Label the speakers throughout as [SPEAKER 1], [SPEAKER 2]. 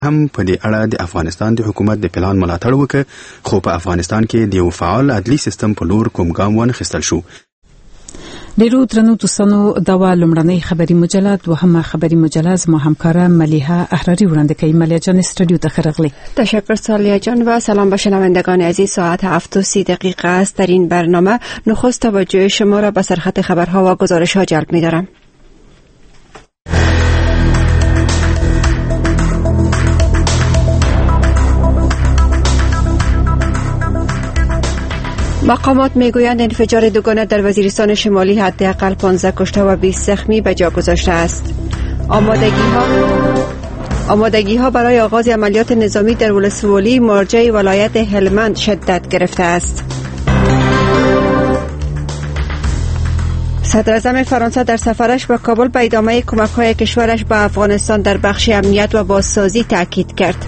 [SPEAKER 1] هم په دې اړه د افغانستان د حکومت د پلان ملاتړ وکړ، خو په افغانستان کې د یو فعال عدلي سیستم په لور کوم ګام ونه اخیستل شو.
[SPEAKER 2] ډیرو درنو دوستانو، دا و لومړنۍ خبري مجله، دوهمه خبري مجله زما همکاره ملیحه احراری وړاندې کوي. ملیحه جان استودیو ته خیرغلی.
[SPEAKER 3] تشکر سالیا جان و سلام به شنوندگان عزیز. ساعت 7:30 است. در این برنامه نخست توجه شما را به سرخط خبرها و گزارش‌ها جلب می‌دارم. مقامات میگویند انفجار دوگانه در وزیرستان شمالی حداقل 15 کشته و 20 زخمی به جا گذاشته است. آمادگی ها برای آغاز عملیات نظامی در ولسوالی مارجه ولایت هلمند شدت گرفته است. صدر اعظم فرانسه در سفرش به کابل به ادامه کمک‌های کشورش به افغانستان در بخش امنیت و بازسازی تاکید کرد.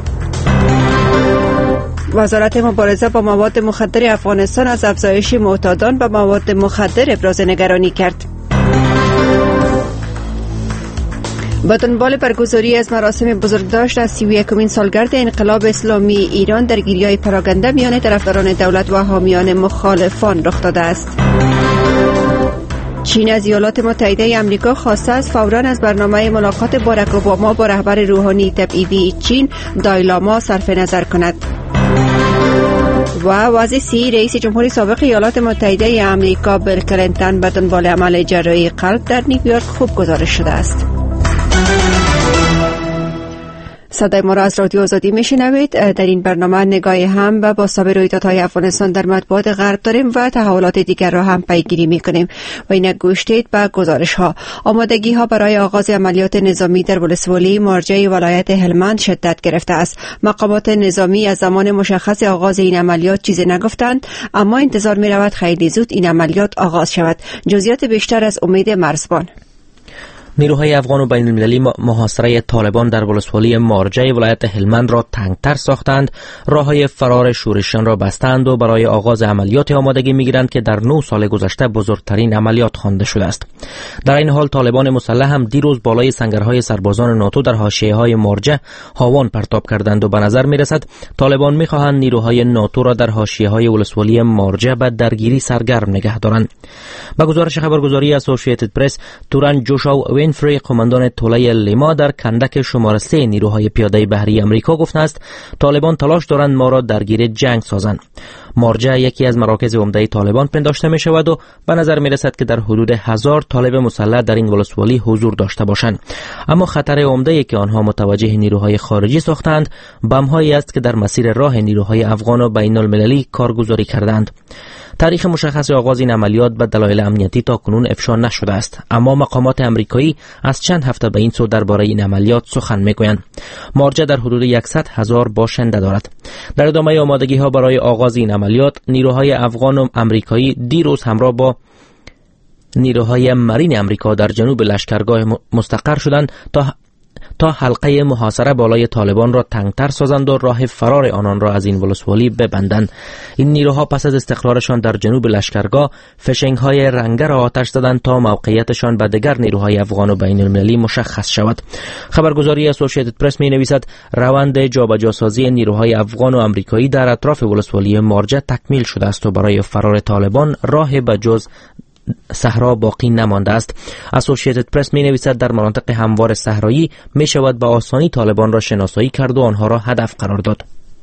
[SPEAKER 3] وزارت مبارزه با مواد مخدر افغانستان از افزایش معتادان به مواد مخدر ابراز نگرانی کرد. با دنبال برگزاری از مراسم بزرگداشت از 31مین سالگرد انقلاب اسلامی ایران، درگیری‌های پراکنده میان طرفداران دولت و حامیان مخالفان رخ داده است. چین از ایالات متحده آمریکا خواسته است فوراً از برنامه ملاقات باراک اوباما با رهبر روحانی تبعیدی چین دالای لاما صرف نظر کند. و وزیر رئیس جمهوری سابق ایالات متحده آمریکا بیل کلینتون به دنبال عمل جراحی قلب در نیویورک خوب گزارش شده است. صدای ما را از رادیو آزادی میشنوید. در این برنامه نگاه هم به بازتاب رویدادهای افغانستان در مطبوعات غرب داریم و تحولات دیگر را هم پیگیری میکنیم و اینک گوش دید به گزارش ها. آمادگی ها برای آغاز عملیات نظامی در ولسوالی مارجه ولایت هلمند شدت گرفته است. مقامات نظامی از زمان مشخص آغاز این عملیات چیزی نگفتند، اما انتظار می رود خیلی زود این عملیات آغاز شود. جزئیات بیشتر از امید مرزبان.
[SPEAKER 4] نیروهای افغان و بین المللی محاصره طالبان در ولسوالی مارجه ولایت هلمند را تنگتر ساختند، راههای فرار شورشیان را بستند و برای آغاز عملیات آمادگی می‌گیرند که در 9 سال گذشته بزرگترین عملیات خوانده شده است. در این حال طالبان مسلح هم دیروز بالای سنگرهای سربازان ناتو در حاشیه‌های مارجه هاوان پرتاب کردند و به نظر می‌رسد طالبان می‌خواهند نیروهای ناتو را در حاشیه‌های ولسوالی مارجه به درگیری سرگرم نگه دارند. با گزارش خبرگزاری اسوسییتد پرس، توران جوشا وینفری، قماندان توله لیما در کندک شماره 3 نیروهای پیاده بحری امریکا گفته است طالبان تلاش دارند ما را درگیر جنگ سازند. مارجه یکی از مراکز عمده طالبان پنداشته می شود و به نظر می رسد که در حدود 1000 طالب مسلح در این ولسوالی حضور داشته باشند. اما خطر عمده که آنها متوجه نیروهای خارجی ساختند بم‌هایی است که در مسیر راه نیروهای افغان و بین المللی کارگزاری کردند. تاریخ مشخص آغاز این عملیات به دلایل امنیتی تا کنون افشا نشده است، اما مقامات امریکایی از چند هفته به این سو درباره این عملیات سخن میگویند. مارجه در حدود 100,000 باشنده دارد. در ادامه آمادگی ها برای آغاز این عملیات، نیروهای افغان و امریکایی دیروز همراه با نیروهای مرین امریکا در جنوب لشکرگاه مستقر شدند تا حلقه محاصره بالای طالبان را تنگتر سازند و راه فرار آنان را از این ولسوالی ببندند. این نیروها پس از استقرارشان در جنوب لشکرگاه فشنگ های رنگه را آتش زدند تا موقعیتشان به دیگر نیروهای افغان و بین المللی مشخص شود. خبرگزاری اسوسییتد پرس می نویسد روند جابجاسازی نیروهای افغان و امریکایی در اطراف ولسوالی مارجه تکمیل شده است و برای فرار طالبان راه به جز صحرا باقی نمانده است. اسوسییتد پرس می نویسد در مناطق هموار صحرایی می شود به آسانی طالبان را شناسایی کرد و آنها را هدف قرار داد.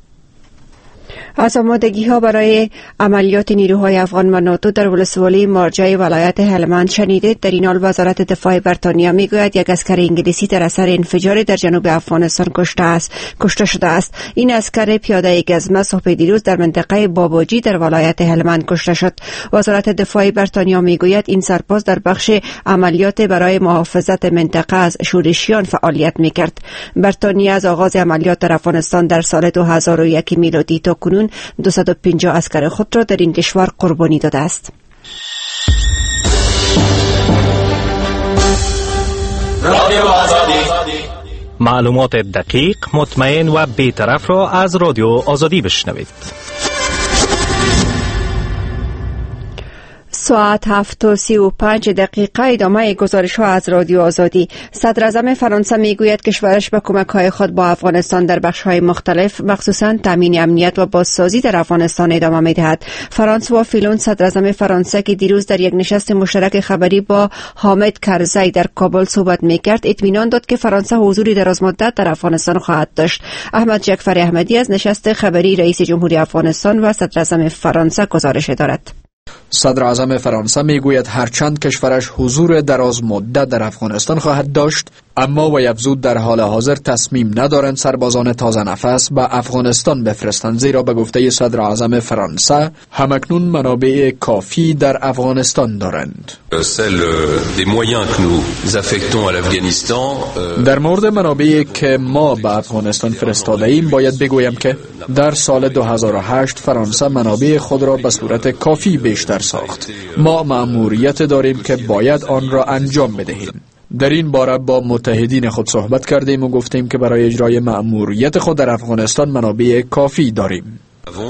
[SPEAKER 3] از آمادگی ها برای عملیات نیروهای افغان و ناتو در ولسوالی مارجه ولایت هلمند شنیدید. در این حال وزارت دفاع بریتانیا میگوید یک اسکر انگلیسی در اثر انفجار در جنوب افغانستان کشته شده است. این اسکر پیاده گزمه صبح دیروز در منطقه باباجی در ولایت هلمند کشته شد. وزارت دفاع بریتانیا میگوید این سرباز در بخش عملیات برای محافظت منطقه از شورشیان فعالیت میکرد. بریتانیا از آغاز عملیات در افغانستان در سال 2001 میلادی تا کنون 250 عسکر خود را در این کشور قربانی داده است.
[SPEAKER 5] رادیو آزادی، معلومات دقیق، مطمئن و بی‌طرف را از رادیو آزادی بشنوید.
[SPEAKER 3] ساعت 7:35 ادامه گزارش ها از رادیو آزادی. صدر اعظم فرانسه میگوید کشورش به کمک های خود با افغانستان در بخش های مختلف مخصوصاً تامین امنیت و بازسازی در افغانستان ادامه میدهد. فرانسوا فیلون صدر اعظم فرانسه که دیروز در یک نشست مشترک خبری با حامد کرزی در کابل صحبت میکرد اطمینان داد که فرانسه حضوری درازمدت در افغانستان خواهد داشت. احمد جعفر احمدی از نشست خبری رئیس جمهوری افغانستان و صدر اعظم فرانسه گزارش دارد.
[SPEAKER 6] صدر اعظم فرانسه میگوید هرچند کشورش حضور دراز مدت در افغانستان خواهد داشت، اما وی افزود در حال حاضر تصمیم ندارند سربازان تازه نفس به افغانستان بفرستند، زیرا به گفته صدر اعظم فرانسه همکنون منابع کافی در افغانستان دارند. در مورد منابعی که ما به افغانستان فرستاده ایم باید بگویم که در سال 2008 فرانسه منابع خود را به صورت کافی بیشتر ساخت. ما مأموریت داریم که باید آن را انجام بدهیم. در این باره با متحدین خود صحبت کردیم و گفتیم که برای اجرای مأموریت خود در افغانستان منابع کافی داریم.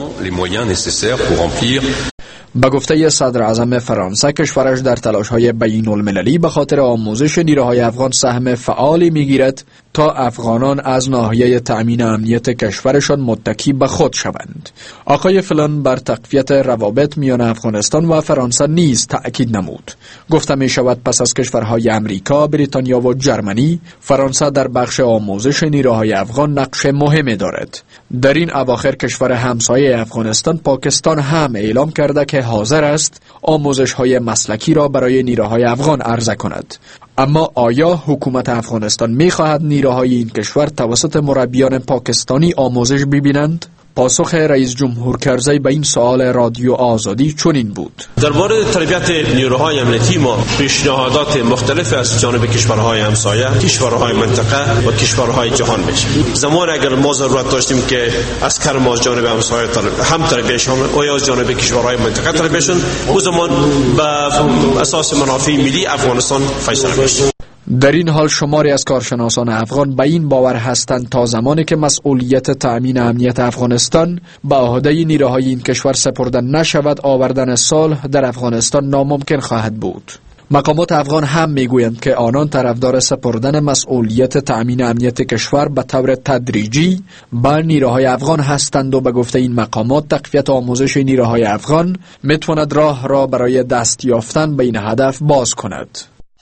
[SPEAKER 6] به گفته صدر اعظم فرانسه کشورش در تلاش‌های بین‌المللی به خاطر آموزش نیروهای افغان سهم فعالی می‌گیرد تا افغانان از ناحیه تأمین امنیت کشورشان متکی به خود شوند. آقای فلان بر تقویت روابط میان افغانستان و فرانسه نیز تأکید نمود. گفته می شود پس از کشورهای امریکا، بریتانیا و جرمنی، فرانسه در بخش آموزش نیروهای افغان نقش مهمی دارد. در این اواخر کشور همسایه افغانستان پاکستان هم اعلام کرده که حاضر است آموزش‌های مسلکی را برای نیروهای افغان عرضه کند. اما آیا حکومت افغانستان می‌خواهد نیروهای این کشور توسط مربیان پاکستانی آموزش ببینند؟ پاسخ رئیس جمهور کرزی به این سوال رادیو آزادی چنین بود:
[SPEAKER 7] در مورد تربیت نیروهای امنیتی ما پیشنهادات مختلف از جانب کشورهای همسایه، کشورهای منطقه و کشورهای جهان میشه. زمان اگر ما ضرورت داشتیم که عسکر ما از جانب همسایه هم تربیتشون و یا از جانب کشورهای منطقه تربیتشون، او زمان به اساس منافع ملی افغانستان فیصله میشه.
[SPEAKER 6] در این حال شماری از کارشناسان افغان به این باور هستند تا زمانی که مسئولیت تأمین امنیت افغانستان به عهده نیروهای این کشور سپرده نشود، آوردن صلح در افغانستان ناممکن خواهد بود. مقامات افغان هم میگویند که آنان طرفدار سپردن مسئولیت تأمین امنیت کشور به طور تدریجی به نیروهای افغان هستند و به گفته این مقامات تقویت آموزش نیروهای افغان میتواند راه را برای دست یافتن به این هدف باز کند.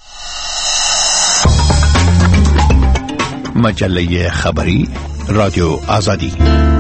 [SPEAKER 8] مجله خبری رادیو آزادی.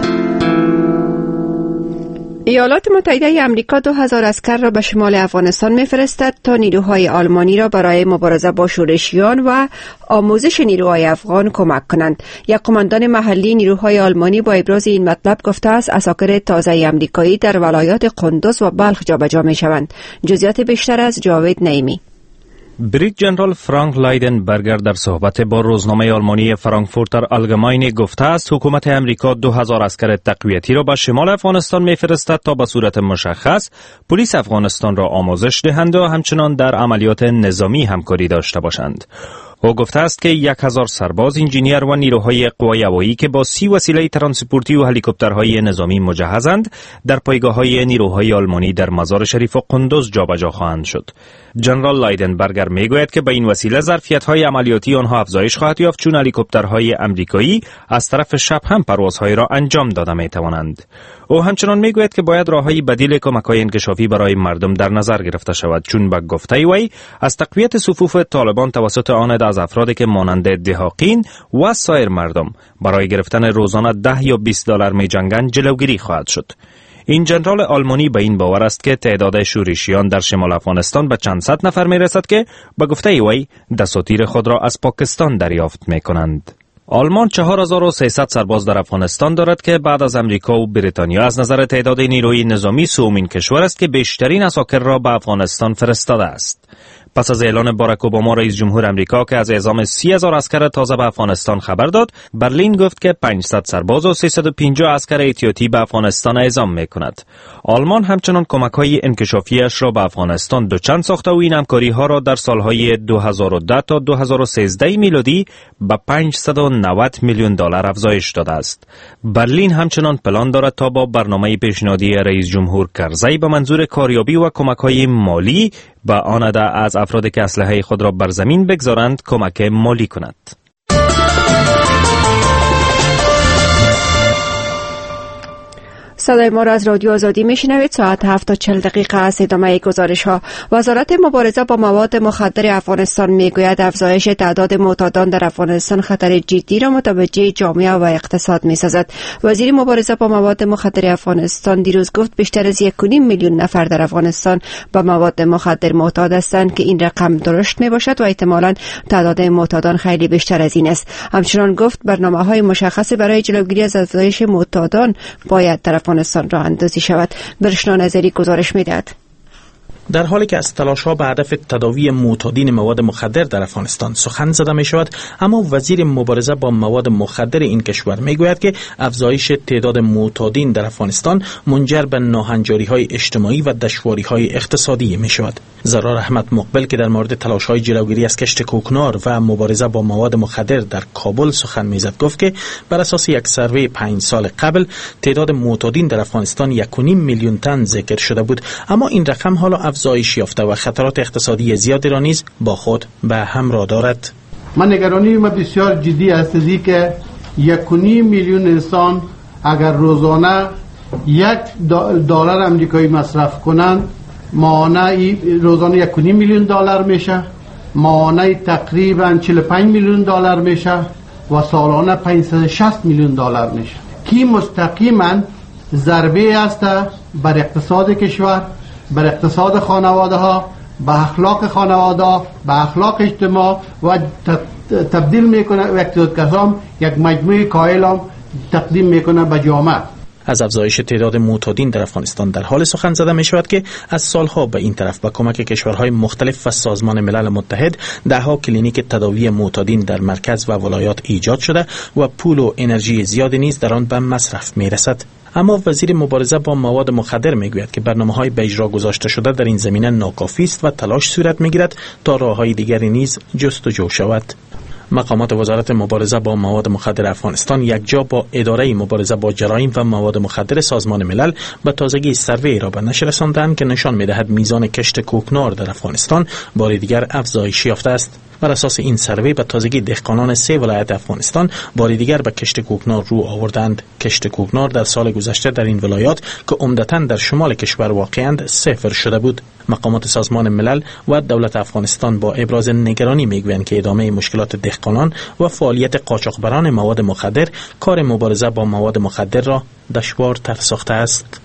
[SPEAKER 3] ایالات متحده آمریکا 2000 عسکر را به شمال افغانستان می‌فرستد تا نیروهای آلمانی را برای مبارزه با شورشیان و آموزش نیروهای افغان کمک کنند. یک قماندان محلی نیروهای آلمانی با ابراز این مطلب گفته است عساکر تازه آمریکایی در ولایات قندوز و بلخ جابجا می‌شوند. جزئیات بیشتر از جاوید نعیمی.
[SPEAKER 5] بریگادیر جنرال فرانک لایدنبرگر در صحبت با روزنامه آلمانی فرانکفورتر آلگماینه گفته است حکومت امریکا 2000 عسکر تقویتی را به شمال افغانستان می‌فرستد تا به صورت مشخص پلیس افغانستان را آموزش دهند و همچنان در عملیات نظامی همکاری داشته باشند. او گفته است که 1000 سرباز، انجینیر و نیروهای قوای هوایی که با 30 وسیله ترانسپورتی و هلیکوپترهای نظامی مجهزند در پایگاه‌های نیروهای آلمانی در مزار شریف و قندوز جابجا خواهند شد. جنرال لایدنبرگر میگوید که به این وسیله ظرفیت‌های عملیاتی آنها افزایش خواهد یافت، چون هلیکوپترهای امریکایی از طرف شب هم پروازهای را انجام داده می‌توانند. او همچنان میگوید که باید راههای بدیل کمک‌های انکشافی برای مردم در نظر گرفته شود، چون به گفته وی از تقویت صفوف طالبان توسط آن از افرادی که مانند دهاقین و سایر مردم برای گرفتن روزانه 10 یا 20 دلار می جنگند جلوگیری خواهد شد. این جنرال آلمانی به این باور است که تعداد شورشیان در شمال افغانستان به چند صد نفر می رسد که به گفته وی دساتیر خود را از پاکستان دریافت می کنند. آلمان 4300 سرباز در افغانستان دارد که بعد از امریکا و بریتانیا از نظر تعداد نیروی نظامی سومین کشور است که بیشترین عساکر را به افغانستان فرستاده است. پس از اعلان باراک اوباما رئیس جمهور امریکا که از اعزام 30,000 عسکر تازه به افغانستان خبر داد، برلین گفت که 500 سرباز و 350 عسکر احتیاطی به افغانستان اعزام می‌کند. آلمان همچنان کمک‌های انکشافی‌اش را به افغانستان دوچند ساخته و این همکاری‌ها را در سال‌های 2010 تا 2013 میلادی به 590 میلیون دلار افزایش داده است. برلین همچنان پلان دارد تا با برنامه پیشنهادی رئیس جمهور کرزی به منظور کاریابی و کمک‌های مالی به آن عده از افرادی که اسلحه خود را بر زمین بگذارند کمک مالی کند.
[SPEAKER 3] صدای ما را از رادیو آزادی میشنوید. ساعت 7:40 است. ادامه گزارش ها. وزارت مبارزه با مواد مخدر افغانستان میگوید افزایش تعداد معتادان در افغانستان خطر جدی را متوجه جامعه و اقتصاد میسازد. وزیر مبارزه با مواد مخدر افغانستان دیروز گفت بیشتر از 1.5 میلیون نفر در افغانستان با مواد مخدر معتاد هستند که این رقم درشت میباشد و احتمالاً تعداد معتادان خیلی بیشتر از این است. همچنین گفت برنامه‌های مشخص برای جلوگیری از افزایش معتادان باید در افغانستان راه اندازی شود. برشنا نظری گزارش می‌دهد.
[SPEAKER 9] در حالی که از تلاش‌ها به هدف تداوی معتادین مواد مخدر در افغانستان سخن زده می‌شود، اما وزیر مبارزه با مواد مخدر این کشور می‌گوید که افزایش تعداد معتادین در افغانستان منجر به ناهنجاری‌های اجتماعی و دشواری‌های اقتصادی می‌شود. زرار احمد مقبل که در مورد تلاش‌های جلوگیری از کشت کوکنار و مبارزه با مواد مخدر در کابل سخن می‌زد، گفت که بر اساس یک سروی 5 سال قبل تعداد معتادین در افغانستان 1.5 میلیون تن ذکر شده بود، اما این رقم حالا افزایش یافته و خطرات اقتصادی زیادی را نیز با خود به همراه دارد.
[SPEAKER 10] من نگرانی بسیار جدی است از که 1.5 میلیون انسان اگر روزانه $1 امریکایی مصرف کنند، ماهانه روزانه 1.5 میلیون دلار میشه، ماهانه تقریبا 45 میلیون دلار میشه و سالانه 560 میلیون دلار میشه که مستقیما ضربه است بر اقتصاد کشور، بر اقتصاد خانواده ها، به اخلاق خانواده ها، به اخلاق اجتماع و تبدیل میکنه و اقتصاد یک مجموعه کائل تقدیم میکنه به جامعه.
[SPEAKER 9] از افزایش تعداد معتادین در افغانستان در حال سخن زده می شود که از سالها به این طرف با کمک کشورهای مختلف و سازمان ملل متحد دهها کلینیک تداوی معتادین در مرکز و ولایات ایجاد شده و پول و انرژی زیادی نیز در آن به مصرف می رسد. اما وزیر مبارزه با مواد مخدر میگوید که برنامه‌های به اجرا گذاشته شده در این زمینه ناکافی است و تلاش صورت میگیرد تا راه‌های دیگری نیز جستجو شود. مقامات وزارت مبارزه با مواد مخدر افغانستان یکجا با اداره مبارزه با جرایم و مواد مخدر سازمان ملل به تازگی سروی را به نشر رساندند که نشان می‌دهد میزان کشت کوکنار در افغانستان بار دیگر افزایش یافته است. بر اساس این سروی به تازگی دهقانان 3 ولایت افغانستان بار دیگر به کشت کوکنار رو آوردند. کشت کوکنار در سال گذشته در این ولایات که عمدتاً در شمال کشور واقعاند 0 شده بود. مقامات سازمان ملل و دولت افغانستان با ابراز نگرانی میگویند که ادامه مشکلات دهقانان و فعالیت قاچاقبران مواد مخدر کار مبارزه با مواد مخدر را دشوارتر ساخته است.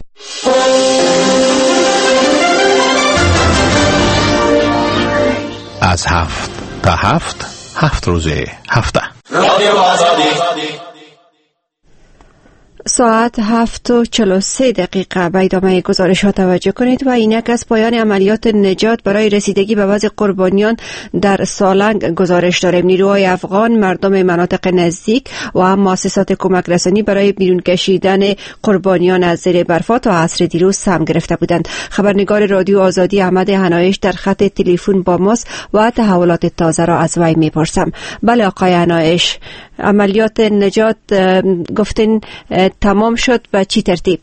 [SPEAKER 8] از 7 تا 7 روز هفته
[SPEAKER 3] رادیو آزادی. ساعت 7:43 به ادامه گزارش ها توجه کنید و اینک از پایان عملیات نجات برای رسیدگی به وضع قربانیان در سالنگ گزارش داریم. نیروهای افغان مردم مناطق نزدیک و مؤسسات کمک رسانی برای بیرون کشیدن قربانیان از زیر برفا تا عصر دیروز سهم گرفته بودند. خبرنگار رادیو آزادی احمد حنایش در خط تلفن با ماست و تحولات تازه را از وی میپرسم. بله آقای حنایش، عملیات نجات گفتین تمام شد و چی ترتیب؟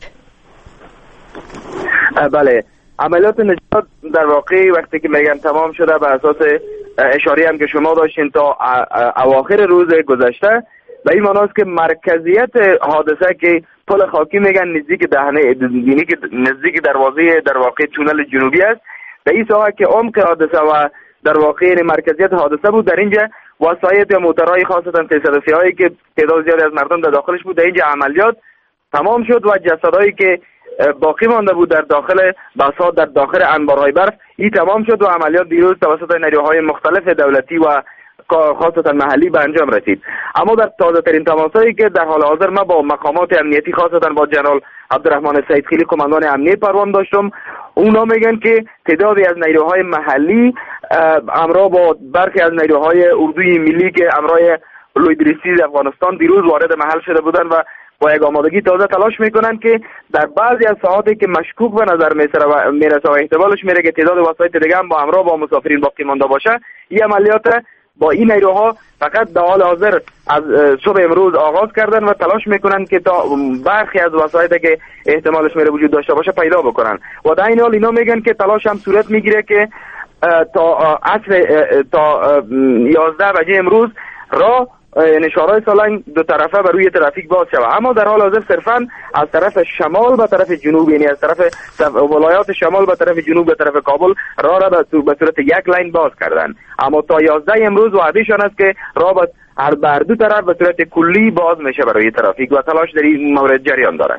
[SPEAKER 11] بله، عملیات نجات در واقع وقتی که میگن تمام شده به اساس اشاره هم که شما داشتین تا اواخر روز گذشته، به این معناست که مرکزیت حادثه که پل خاکی میگن نزدیک دهنه، یعنی که نزدیک دروازه در واقع تونل جنوبی است، به این ساحه که عمق حادثه و در واقع مرکزیت حادثه بود، در اینجا وسایط یا موتورهای خاصتا 330 هایی که تعداد زیادی از مردم در داخلش بود، در اینجا عملیات تمام شد و جسدهایی که باقی مانده بود در داخل بساط در داخل انبارهای برف این تمام شد و عملیات دیروز توسط نیروهای مختلف دولتی و خاصتا محلی به انجام رسید. اما در تازه ترین تماسایی که در حال حاضر ما با مقامات امنیتی خاصتا با جنرال عبدالرحمن سیدخیلی کماندان امنیت پروان داشتم، اونا میگن که تعدادی از نیروهای محلی همراه با برخی از نیروهای اردوی ملی که همراه لویدریسی افغانستان دیروز وارد محل شده بودن و با یک آمادگی تازه تلاش میکنن که در بعضی از ساعاتی که مشکوک به نظر میرسه و احتمالش میره که تعداد وسایط دیگه هم با همراه با مسافرین باقی مانده باشه، این عملیات با این نیروها فقط در حال حاضر از صبح امروز آغاز کردن و تلاش میکنن که تا برخی از وسایطی که احتمالش میره وجود داشته باشه پیدا بکنن. و در این حال اینا میگن که تلاش هم صورت میگیره که تا عصر تا 11 بجه امروز راه نشارهای سالنگ دو طرفه بر روی ترافیک باز شود. اما در حال حاضر صرفا از طرف شمال به طرف جنوب، یعنی از طرف ولایات شمال به طرف جنوب به طرف کابل راه را به صورت یک لاین باز کردن. اما تا 11 امروز وعدهشان است که راه بر دو طرف به صورت کلی باز میشه برای ترافیک و تلاش در این مورد جریان داره.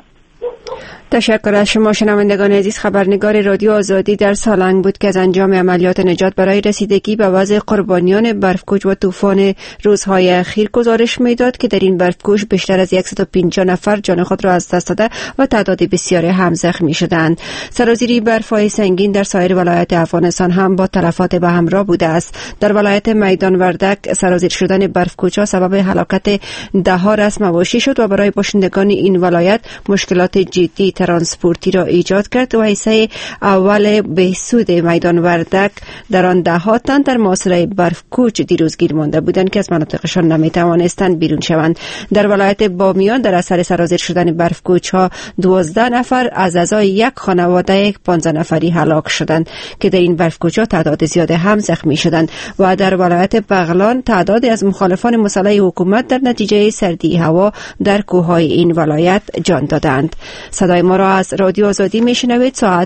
[SPEAKER 3] تشکر از شما شنوندگان عزیز. خبرنگار رادیو آزادی در سالنگ بود که از انجام عملیات نجات برای رسیدگی به وضع قربانیان برفکوش و طوفان روزهای اخیر گزارش میداد که در این برفکوش بیشتر از 150 نفر جان خود را از دست داده و تعداد بسیاری هم زخمی شدند. سرازیری برف‌های سنگین در سایر ولایات افغانستان هم با تلفات به همراه بوده است. در ولایت میدان وردک سرازیر شدن برفکوچ‌ها سبب هلاکت ده‌ها راس مواشی شد و برای باشندگان این ولایت مشکلات جدی ترانسپورتی را ایجاد کرد و حصه اول بهسود میدان وردک در آن ده‌ها تن در محاصره برفکوچ دیروز گیر مانده بودند که از مناطقشان نمیتوانستند بیرون شوند. در ولایت بامیان در اثر سرازیر شدن برفکوچ‌ها 12 نفر از اعضای یک خانواده 15 نفری هلاک شدند که در این برفکوچ‌ها تعداد زیاد هم زخمی شدند. و در ولایت بغلان تعدادی از مخالفان مسلح حکومت در نتیجه سردی هوا در کوههای این ولایت جان دادند. صدای ما را از رادیو آزادی میشنوید. ساعت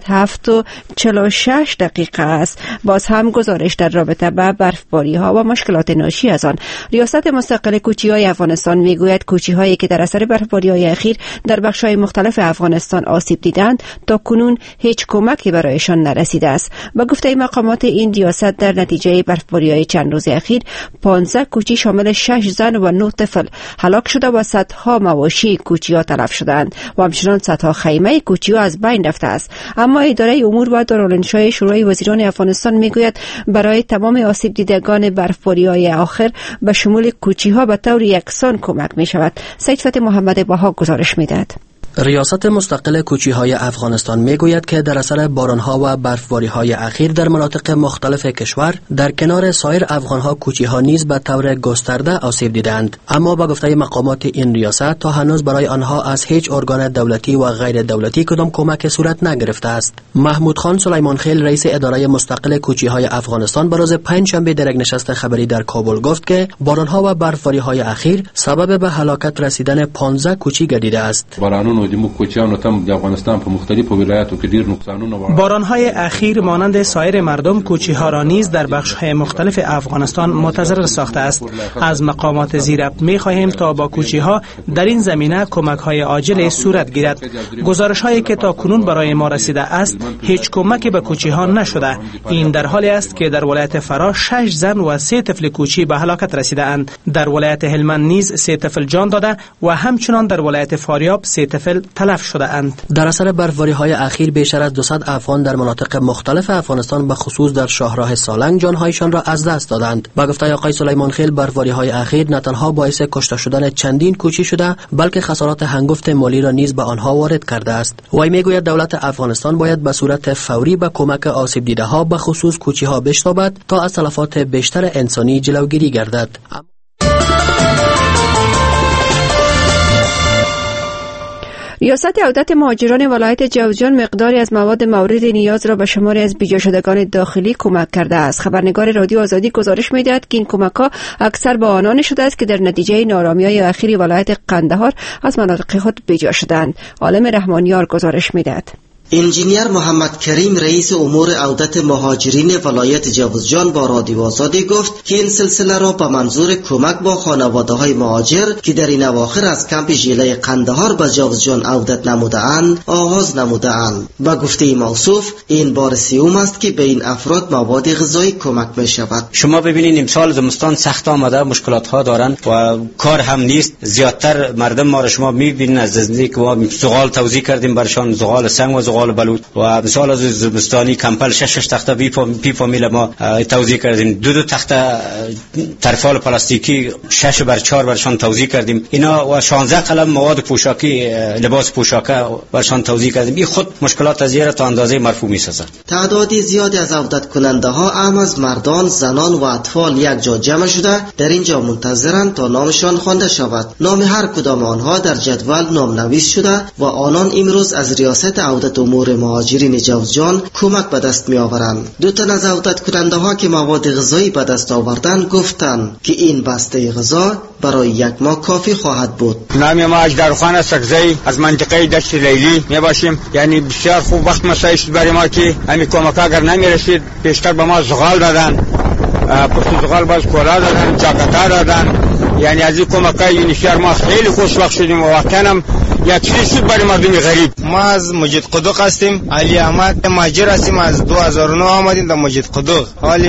[SPEAKER 3] 7:46 است. باز هم گزارش در رابطه با برفباری ها و مشکلات ناشی از آن. ریاست مستقل کوچی‌های افغانستان میگوید کوچی‌هایی که در اثر برفباری های اخیر در بخش‌های مختلف افغانستان آسیب دیدند تا کنون هیچ کمکی برایشان نرسیده است. با گفته مقامات این ریاست در نتیجه برفباری های چند روز اخیر 15 کوچی شامل 6 زن و 9 طفل هلاک شده و صدها مواشی کوچی‌ها تلف شدند و همچنین صدها خیمه کوچی‌ها از بین رفته است. اما اداره امور و دارالانشای شورای وزیران افغانستان میگوید برای تمام آسیب دیدگان برفباری‌های آخر به شمول کوچی‌ها به طور یکسان کمک می‌شود. سید فتح محمد بها گزارش می‌دهد.
[SPEAKER 12] ریاست مستقل کوچی‌های افغانستان میگوید که در اثر باران‌ها و برفباری‌های اخیر در مناطق مختلف کشور در کنار سایر افغان‌ها کوچی‌ها نیز به طور گسترده آسیب دیدند. اما با گفته مقامات این ریاست تا هنوز برای آنها از هیچ ارگان دولتی و غیر دولتی کدام کمک صورت نگرفته است. محمود خان سلیمان خیل رئیس اداره مستقل کوچی‌های افغانستان به روز پنجشنبه در یک نشست خبری در کابل گفت که باران‌ها و برفباری‌های اخیر سبب به هلاکت رسیدن 15 کوچی گردیده است.
[SPEAKER 9] باران‌های اخیر مانند سایر مردم کوچی‌ها را نیز در بخش‌های مختلف افغانستان متضرر ساخته است. از مقامات زیر می‌خواهیم تا با کوچی‌ها در این زمینه کمک‌های عاجل صورت گیرد. گزارش‌هایی که تا کنون برای ما رسیده است هیچ کمکی به کوچی‌ها نشده. این در حالی است که در ولایت فرا 6 زن و 3 طفل کوچی به هلاکت رسیده‌اند. در ولایت هلمند نیز 3 طفل جان داده و همچنان در ولایت فاریاب 3 طفل تلف شده اند.
[SPEAKER 12] در اثر برفباری‌های اخیر بیشتر از 200 افغان در مناطق مختلف افغانستان به خصوص در شاهراه سالنگ جانهایشان را از دست دادند. با گفته آقای سلیمان خیل برفباری‌های اخیر نه تنها باعث کشته شدن چندین کوچی شده بلکه خسارات هنگفت مالی را نیز به آنها وارد کرده است. وی میگوید دولت افغانستان باید به صورت فوری به کمک آسیب دیده‌ها به خصوص کوچی‌ها بشتابد تا از تلفات بیشتر انسانی جلوگیری گردد.
[SPEAKER 3] ریاست عودت مهاجران ولایت جوزجان مقداری از مواد مورد نیاز را به شماری از بیجا شدگان داخلی کمک کرده است. خبرنگار رادیو آزادی گزارش می‌دهد که این کمک‌ها اکثر به آنان شده است که در نتیجه نارامی‌های اخیر ولایت قندهار از مناطق خود بیجا شدند. عالم رحمانیار گزارش می‌دهد.
[SPEAKER 13] انجینیر محمد کریم رئیس امور عودت مهاجرین ولایت جوزجان با رادیو آزادی گفت که این سلسله را به منظور کمک با خانواده‌های مهاجر که در این اواخر از کمپ ژیله قندهار به جوزجان عودت نموده‌اند آغاز نموده‌اند. با گفته موصوف این بار سوم است که به این افراد مواد غذایی کمک می شود.
[SPEAKER 14] شما ببینید امسال زمستان سخت آمده، مشکلات ها دارن و کار هم نیست. زیادتر مردم ما را شما میبینید از نزدیک و زغال توزیع کردیم برشان، زغال سنگ و زغال بلوط و مثال از زمستانی کمپل 6 تخته پی فامیل ما توزیع کردیم. دو تخته ترفال پلاستیکی 6x4 برشان توزیع کردیم. اینا و 16 قلم مواد پوشاکی لباس پوشاکه برشان توزیع کردیم. این خود مشکلات از زیرا تا اندازه مرفوع می‌سازد.
[SPEAKER 13] تعدادی زیادی از عودت کننده ها هم از مردان، زنان و اطفال یک جا جمع شده در اینجا منتظرند تا نامشان خوانده شود. نام هر کدام آنها در جدول نامنویس شده و آنان امروز از ریاست عودت امور مهاجرین جوزجان کمک به دست می آورند. دو تن از عودت کننده ها که مواد غذایی به دست آوردند گفتند که این بسته غذا برای یک ماه کافی خواهد بود.
[SPEAKER 15] نام ما اجدرخان سکزی از منطقه دشت لیلی می باشیم. یعنی بسیار خوب وقت مسایش برای ما که همین کمک اگر نمی رسید پیشتر به ما زغال دادن، پشت زغال باز کولا دادن، جاکتا دادن. یعنی از این کمکای یونیسر ما خیلی خوشبخت شدیم و واقعا هم یک چیزی شد برای مردم غریب.
[SPEAKER 16] ما از مجید قدوق هستیم، علی احمد مهاجر هستیم، از 2009 آمدیم در مجید قدوق. حالی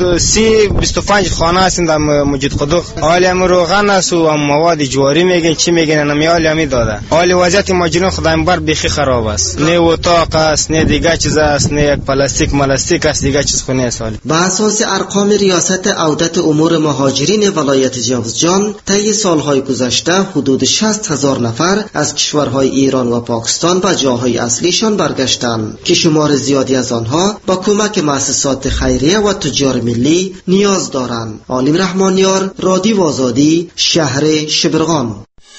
[SPEAKER 16] 25 خانه هستیم در مجید قدوق. حالی هم روغن است و مواد جواری میگن چی میگن نمیالی همی داده. حالی وضعیت مهاجرین خدایم بر بیخی خراب است. نه اتاق است، نه دیگه چیز است، نه یک پلاستیک است، دیگه چیز خونه است.
[SPEAKER 13] با اساس ارقام ریاست عودت امور مهاجرین ولایت جوزجان طی سالهای گذشته حدود 60,000 نفر از کشورهای ایران و پاکستان به جاهای اصلیشان برگشتند که شمار زیادی از آنها با کمک مؤسسات خیریه و تجار ملی نیاز دارند. عالم رحمانیار، رادیو آزادی، شهر شبرغان.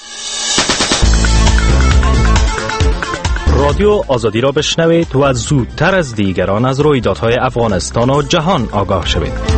[SPEAKER 5] رادیو آزادی را بشنوید و زودتر از دیگران از رویدادهای افغانستان و جهان آگاه شوید.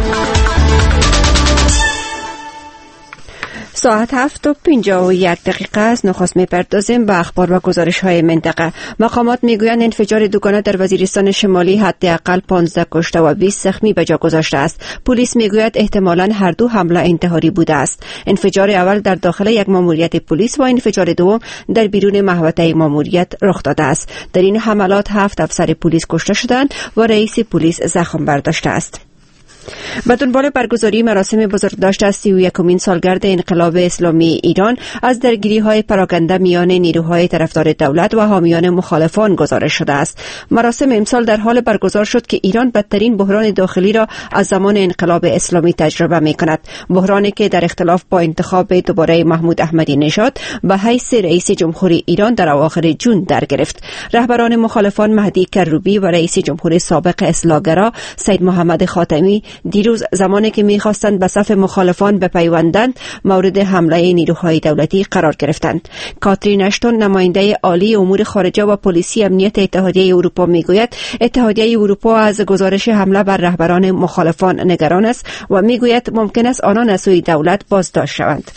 [SPEAKER 3] ساعت 7:51 است. نخست می‌پردازیم به اخبار و گزارش‌های منطقه. مقامات میگویند انفجار دوگانه در وزیرستان شمالی حداقل 15 کشته و 20 زخمی به جا گذاشته است. پلیس میگوید احتمالاً هر دو حمله انتحاری بوده است. انفجار اول در داخل یک ماموریت پلیس و انفجار دوم در بیرون محوطه ماموریت رخ داده است. در این حملات 7 افسر پلیس کشته شدند و رئیس پلیس زخم برداشته است. به دنبال برگزاری مراسم بزرگداشت از 31مین سالگرد انقلاب اسلامی ایران از درگیری‌های پراکنده میان نیروهای طرفدار دولت و حامیان مخالفان گزارش شده است. مراسم امسال در حال برگزار شد که ایران بدترین بحران داخلی را از زمان انقلاب اسلامی تجربه می‌کند. بحرانی که در اختلاف با انتخاب دوباره محمود احمدی نژاد به حیث رئیس جمهوری ایران در اواخر جون در گرفت. رهبران مخالفان مهدی کروبی و رئیس جمهور سابق اصلاحگرا سید محمد خاتمی دیروز زمانی که می‌خواستند به صف مخالفان بپیوندند مورد حمله نیروهای دولتی قرار گرفتند. کاترین اشتون نماینده عالی امور خارجه و پلیسی امنیت اتحادیه اروپا میگوید اتحادیه اروپا از گزارش حمله بر رهبران مخالفان نگران است و میگوید ممکن است آنان از سوی دولت بازداشت شوند.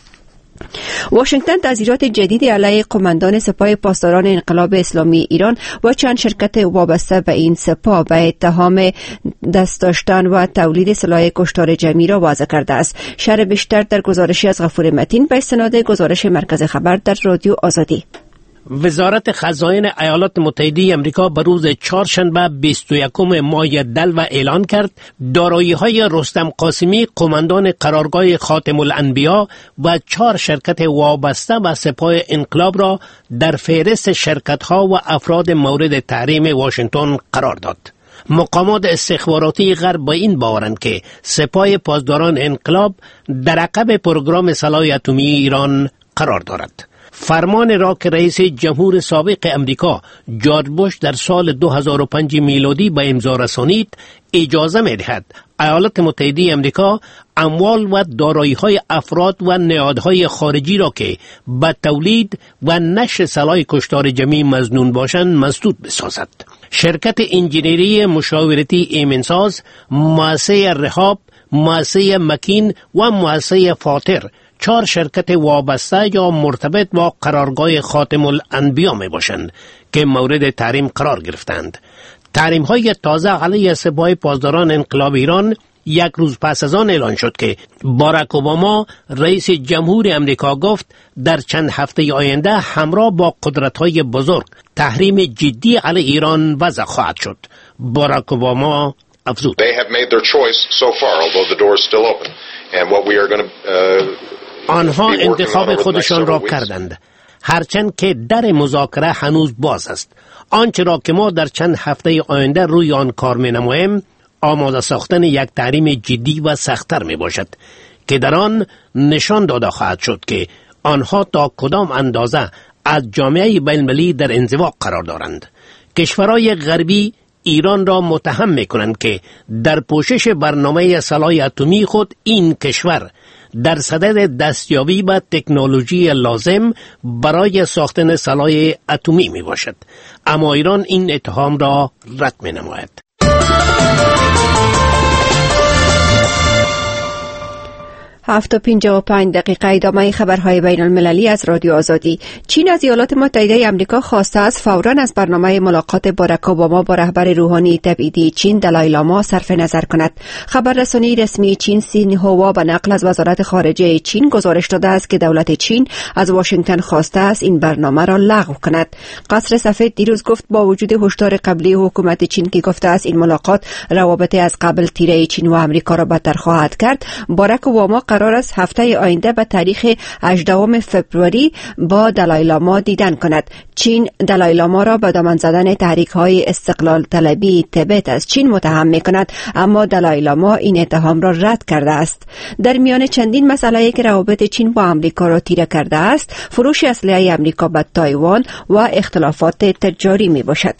[SPEAKER 3] واشنگتن تحذیرات جدیدی علیه قماندان سپاه پاسداران انقلاب اسلامی ایران و چند شرکت وابسته به این سپاه به اتهام دست داشتن و تولید سلاح کشتار جمعی را واضح کرده است. شرح بیشتر در گزارشی از غفور متین به استناد گزارش مرکز خبر در رادیو آزادی.
[SPEAKER 17] وزارت خزاین ایالات متحده آمریکا به روز چهارشنبه 21 ماه دلو اعلان کرد دارایی‌های رستم قاسمی قماندان قرارگاه خاتم الانبیا و 4 شرکت وابسته به سپاه انقلاب را در فهرست شرکت‌ها و افراد مورد تحریم واشنگتن قرار داد. مقامات استخباراتی غرب با این باورند که سپاه پاسداران انقلاب در عقب پروگرام سلاح اتمی ایران قرار دارد. فرمان را که رئیس جمهور سابق امریکا جورج بوش در سال 2005 میلادی به امضا رسانید اجازه می‌دهد ایالات متحده آمریکا اموال و دارایی‌های افراد و نهادهای خارجی را که به تولید و نشر سلاح کشتار جمعی مظنون باشند مسدود بسازد. شرکت انجینری مشاورتی ایمنساز، مؤسسه رهاب، مؤسسه مکین و مؤسسه فاتر 4 شرکت وابسته یا مرتبط با قرارگاه خاتم الانبیا می باشند که مورد تحریم قرار گرفتند. تحریم های تازه علیه سپاه پاسداران انقلاب ایران یک روز پس از آن اعلان شد که باراک اوباما رئیس جمهور امریکا گفت در چند هفته آینده همراه با قدرت‌های بزرگ تحریم جدی علیه ایران وضع خواهد شد. باراک اوباما افزود: آنها انتخاب خودشان را کردند، هرچند که در مذاکره هنوز باز است. آنچه را که ما در چند هفته آینده روی آن کار می‌نماییم آماده ساختن یک تحریم جدی و سخت‌تر می باشد که در آن نشان داده خواهد شد که آنها تا کدام اندازه از جامعه بین‌المللی در انزوا قرار دارند. کشورهای غربی ایران را متهم می کنند که در پوشش برنامه سلاح اتمی خود این کشور در صدد دستیابی به تکنولوژی لازم برای ساختن سلاح اتمی می باشد، اما ایران این اتهام را رد می نماید.
[SPEAKER 3] 7:55 ادامه خبرهای بین المللی از رادیو آزادی. چین از ایالات متحده آمریکا خواسته است فوراً از برنامه ملاقات باراک اوباما با رهبر روحانی تبعیدی چین دلای لاما صرف نظر کند. خبررسانی رسمی چین سینهوا به نقل از وزارت خارجه چین گزارش داده است که دولت چین از واشنگتن خواسته است این برنامه را لغو کند. قصر سفید دیروز گفت با وجود هشدار قبلی حکومت چین که گفته است این ملاقات روابط از قبل تیره چین و آمریکا را بدتر خواهد کرد، باراک اوباما قرار است هفته آینده به تاریخ 18 فوریه با دلای لاما دیدن کند. چین دلای لاما را به دامن زدن تحریک‌های استقلال طلبی تبت از چین متهم می‌کند، اما دلای لاما این اتهام را رد کرده است. در میان چندین مسئله‌ای که روابط چین با آمریکا را تیره کرده است، فروش اسلحه آمریکا به تایوان و اختلافات تجاری میباشد.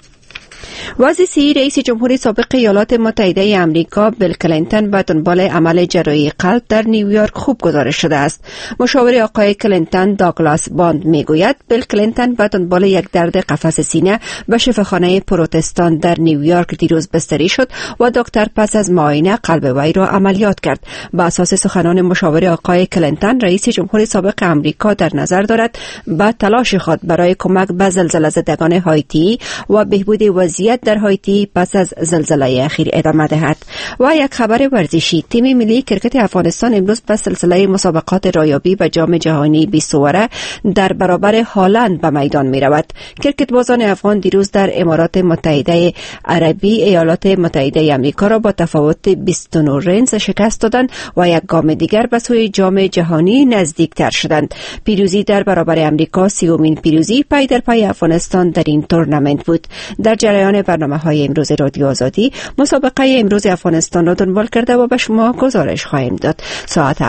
[SPEAKER 3] وزیر رئیس جمهور سابق ایالات متحده آمریکا بیل کلینتون به دنبال عمل جراحی قلب در نیویورک خوب گزارش شده است. مشاور آقای کلینتون داگلاس باند میگوید بیل کلینتون به دنبال یک درد قفس سینه به شفاخانه پروتستان در نیویورک دیروز بستری شد و دکتر پس از معاینه قلب وی را عملیات کرد. به اساس سخنان مشاور آقای کلینتون، رئیس جمهور سابق آمریکا در نظر دارد به تلاش خود برای کمک به زلزله زدگان هایتی و بهبود وضعیت در هایتی پس از زلزله اخیر ادامه دهد. و یک خبر ورزشی: تیم ملی کرکت افغانستان امروز به سلسله مسابقات رایابی به جام جهانی 20 در برابر هالند به میدان می رود. کرکت بازان افغان دیروز در امارات متحده عربی ایالات متحده آمریکا را با تفاوت 29 رنز شکست دادند و یک گام دیگر به سوی جام جهانی نزدیکتر شدند. پیروزی در برابر آمریکا 30مین پیروزی پای در پای افغانستان در این تورنمنت بود. در جریان برنامه‌های امروز رادیو آزادی مسابقه امروز افغانستان را دنبال کرده و به شما گزارش خواهیم داد. ساعت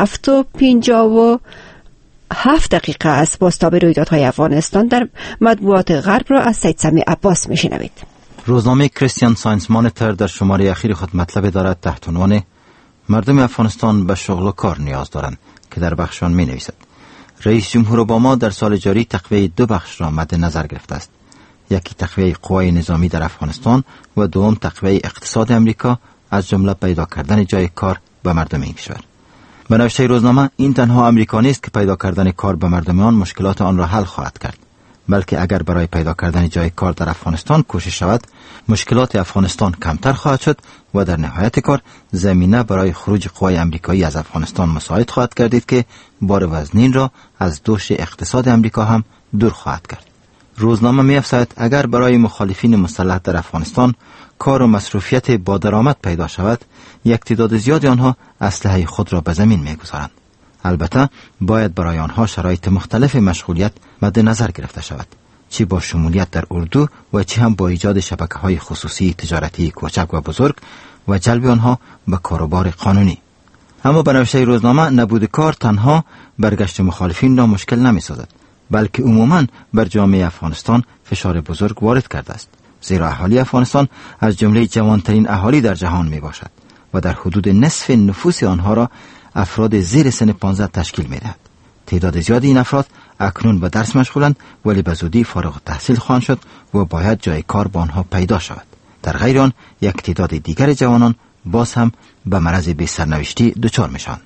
[SPEAKER 3] 7:57 است. بازتاب رویدادهای افغانستان در مطبوعات غرب را از سید سمیع عباس میشنوید.
[SPEAKER 18] روزنامه کریستیان ساینس مانیتور در شماره اخیر خود مطلب دارد تحت عنوان مردم افغانستان به شغل و کار نیاز دارند که در بخشان می نویسد رئیس جمهور اوباما در سال جاری تقویه 2 بخش را مد نظر گرفته است. یکی تقویه قوای نظامی در افغانستان و دوم تقویه اقتصاد امریکا، از جمله پیدا کردن جای کار به مردم این کشور. به نوشته روزنامه این تنها امریکا نیست که پیدا کردن کار به مردم آن مشکلات آن را حل خواهد کرد، بلکه اگر برای پیدا کردن جای کار در افغانستان کوشش شود، مشکلات افغانستان کمتر خواهد شد و در نهایت کار زمینه برای خروج قوای امریکایی از افغانستان مساعد خواهد گردید که بار وزنین را از دوش اقتصاد امریکا هم دور خواهد کرد. روزنامه می‌افزاید اگر برای مخالفین مسلح در افغانستان کار و مصروفیت با درآمد پیدا شود، یک تعداد زیادی آنها اسلحه خود را به زمین می‌گذارند. البته باید برای آنها شرایط مختلف مشغولیت مد نظر گرفته شود، چی با شمولیت در اردو و چی هم با ایجاد شبکه‌های خصوصی تجارتی کوچک و بزرگ و جلب آنها به کاروبار قانونی. اما به نوشته روزنامه نبود کار تنها برگشت مخالفین را مشکل نمی‌سازد، بلکه عموماً بر جامعه افغانستان فشار بزرگ وارد کرده است، زیرا اهالی افغانستان از جمله جوانترین اهالی در جهان می باشد و در حدود نصف نفوس آنها را افراد زیر سن 15 تشکیل می دهد. تعداد زیادی این افراد اکنون به درس مشغولند، ولی به زودی فارغ التحصیل خواهند شد و باید جای کار با آنها پیدا شود. در غیر آن یک تعداد دیگر جوانان باز هم به مرض بی سرنوشتی دچار میشوند.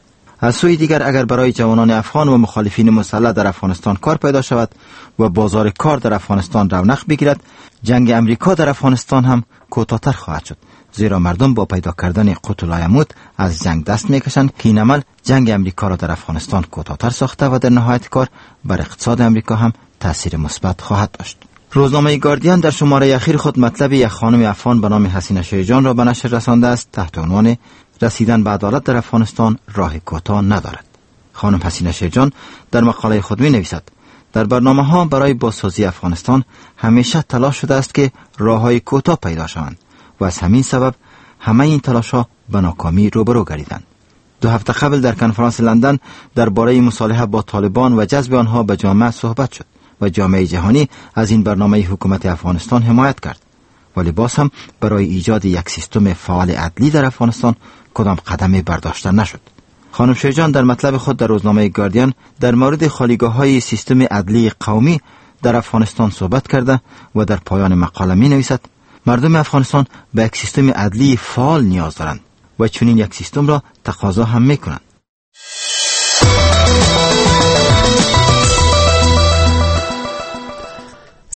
[SPEAKER 18] از سوی دیگر اگر برای جوانان افغان و مخالفین مسلح در افغانستان کار پیدا شود و بازار کار در افغانستان رونق بگیرد، جنگ امریکا در افغانستان هم کوتاه‌تر خواهد شد، زیرا مردم با پیدا کردن قوت لایموت از جنگ دست میکشند که این عمل جنگ امریکا را در افغانستان کوتاه‌تر ساخته و در نهایت کار بر اقتصاد امریکا هم تاثیر مثبت خواهد داشت. روزنامه گاردین در شماره اخیر خود مطلب یک خانم افغان به نام حسینه شیرجان را به نشر رسانده است تحت عنوان رسیدن به عدالت در افغانستان راه کوتاه ندارد. خانم حسینه شیرجان در مقاله خود می نویسد در برنامه‌ها برای بازسازی افغانستان همیشه تلاش شده است که راه‌های کوتاه پیدا شوند و از همین سبب همه این تلاش‌ها به ناکامی روبرو گردیدند. 2 هفته قبل در کنفرانس لندن درباره مصالحه با طالبان و جذب آنها به جامعه صحبت شد و جامعه جهانی از این برنامه حکومت افغانستان حمایت کرد، ولی باز هم برای ایجاد یک سیستم فعال عدلی در افغانستان کدام قدمی برداشته نشد. خانم شیرجان در مطلب خود در روزنامه گاردین در مورد خالیگاه‌های سیستم عدلی قومی در افغانستان صحبت کرده و در پایان مقاله می نویسد مردم افغانستان به یک سیستم عدلی فعال نیاز دارند و چنین یک سیستم را تقاضا هم می کنند.